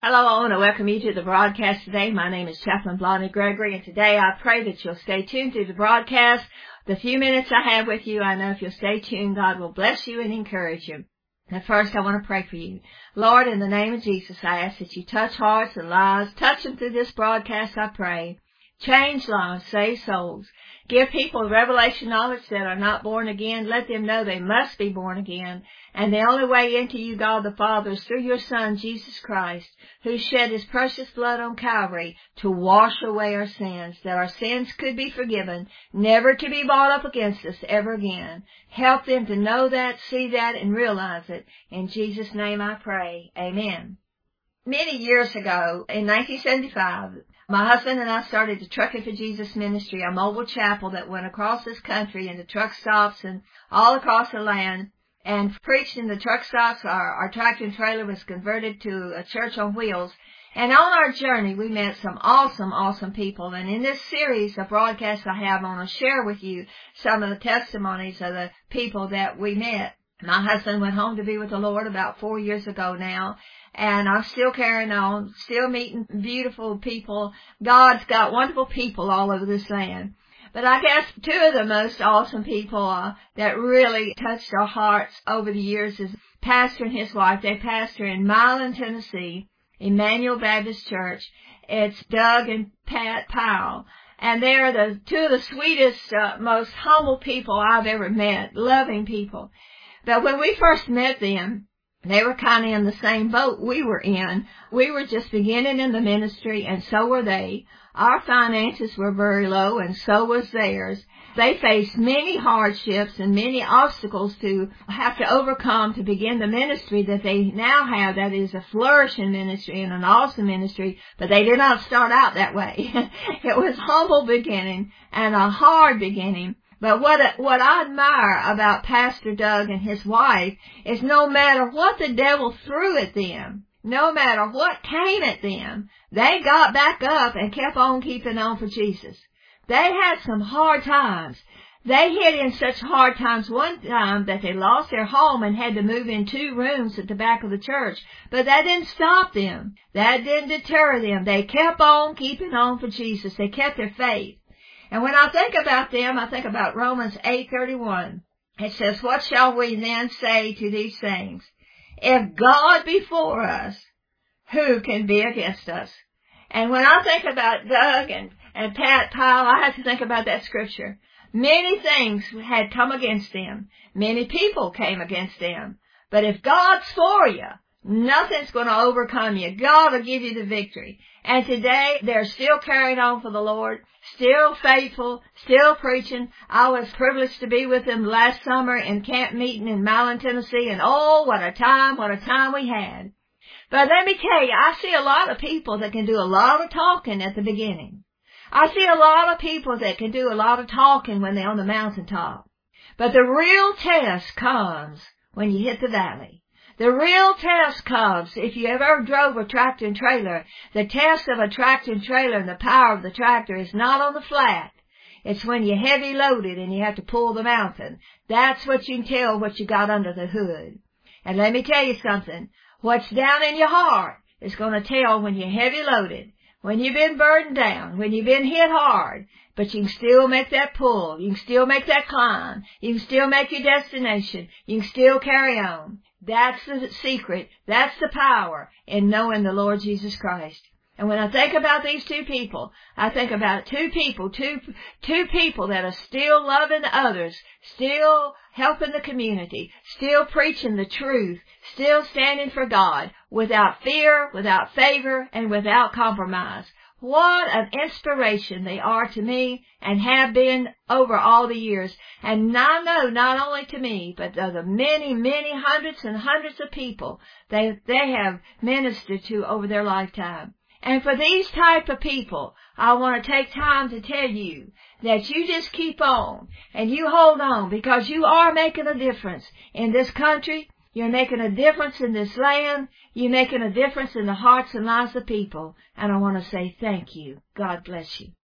Hello, I want to welcome you to the broadcast today. My name is Chaplain Blondie Gregory, and today I pray that you'll stay tuned to the broadcast. The few minutes I have with you, I know if you'll stay tuned, God will bless you and encourage you. And first, I want to pray for you. Lord, in the name of Jesus, I ask that you touch hearts and lives. Touch them through this broadcast, I pray. Change lives, save souls. Give people revelation knowledge that are not born again. Let them know they must be born again. And the only way into you, God the Father, is through your Son, Jesus Christ, who shed his precious blood on Calvary to wash away our sins, that our sins could be forgiven, never to be brought up against us ever again. Help them to know that, see that, and realize it. In Jesus' name I pray. Amen. Many years ago, in 1975, my husband and I started the Trucking for Jesus ministry, a mobile chapel that went across this country into truck stops and all across the land, and preached in the truck stops. Our tractor and trailer was converted to a church on wheels. And on our journey, we met some awesome people. And in this series of broadcasts I have, I want to share with you some of the testimonies of the people that we met. My husband went home to be with the Lord about 4 years ago now, and I'm still carrying on, still meeting beautiful people. God's got wonderful people all over this land. But I guess two of the most awesome people that really touched our hearts over the years is Pastor and his wife. They pastor in Milan, Tennessee, Emmanuel Baptist Church. It's Doug and Pat Powell. And they're the two of the sweetest, most humble people I've ever met, loving people. But when we first met them, they were kind of in the same boat we were in. We were just beginning in the ministry, and so were they. Our finances were very low, and so was theirs. They faced many hardships and many obstacles to have to overcome to begin the ministry that they now have. That is a flourishing ministry and an awesome ministry, but they did not start out that way. It was humble beginning and a hard beginning. But what I admire about Pastor Doug and his wife is no matter what the devil threw at them, no matter what came at them, they got back up and kept on keeping on for Jesus. They had some hard times. They hit in such hard times one time that they lost their home and had to move in 2 rooms at the back of the church. But that didn't stop them. That didn't deter them. They kept on keeping on for Jesus. They kept their faith. And when I think about them, I think about Romans 8:31. It says, "What shall we then say to these things? If God be for us, who can be against us?" And when I think about Doug and Pat Powell, I have to think about that scripture. Many things had come against them. Many people came against them. But if God's for you, nothing's going to overcome you. God will give you the victory. And today, they're still carrying on for the Lord, still faithful, still preaching. I was privileged to be with them last summer in camp meeting in Milan, Tennessee, and oh, what a time we had. But let me tell you, I see a lot of people that can do a lot of talking at the beginning. I see a lot of people that can do a lot of talking when they're on the mountaintop. But the real test comes when you hit the valley. The real test comes if you ever drove a tractor and trailer. The test of a tractor and trailer and the power of the tractor is not on the flat. It's when you're heavy loaded and you have to pull the mountain. That's what you can tell what you got under the hood. And let me tell you something. What's down in your heart is going to tell when you're heavy loaded, when you've been burdened down, when you've been hit hard. But you can still make that pull. You can still make that climb. You can still make your destination. You can still carry on. That's the secret. That's the power in knowing the Lord Jesus Christ. And when I think about these two people, I think about two people that are still loving others, still helping the community, still preaching the truth, still standing for God, without fear, without favor, and without compromise. What an inspiration they are to me and have been over all the years. And I know not only to me, but to the many hundreds and hundreds of people they have ministered to over their lifetime. And for these type of people, I want to take time to tell you that you just keep on and you hold on, because you are making a difference in this country. You're making a difference in this land. You're making a difference in the hearts and lives of people. And I want to say thank you. God bless you.